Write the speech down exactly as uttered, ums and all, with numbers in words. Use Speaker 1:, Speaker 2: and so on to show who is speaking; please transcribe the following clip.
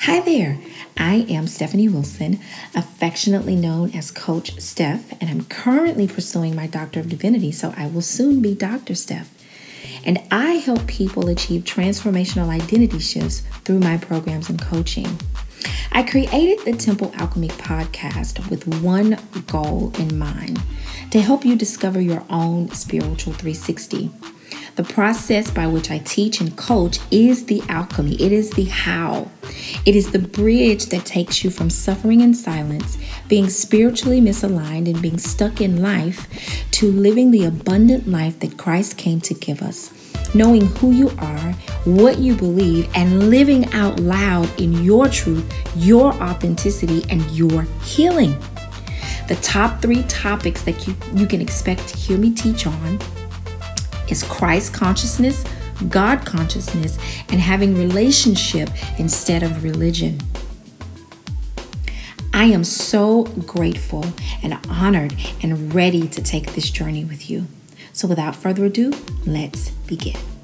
Speaker 1: Hi there, I am Stephanie Wilson, affectionately known as Coach Steph, and I'm currently pursuing my Doctor of Divinity, so I will soon be Doctor Steph. And I help people achieve transformational identity shifts through my programs and coaching. I created the Temple Alchemy podcast with one goal in mind, to help you discover your own spiritual three sixty. The process by which I teach and coach is the alchemy. It is the how. It is the bridge that takes you from suffering in silence, being spiritually misaligned and being stuck in life, to living the abundant life that Christ came to give us. Knowing who you are, what you believe, and living out loud in your truth, your authenticity, and your healing. The top three topics that you, you can expect to hear me teach on is Christ consciousness, God consciousness, and having relationship instead of religion. I am so grateful and honored and ready to take this journey with you. So without further ado, let's begin.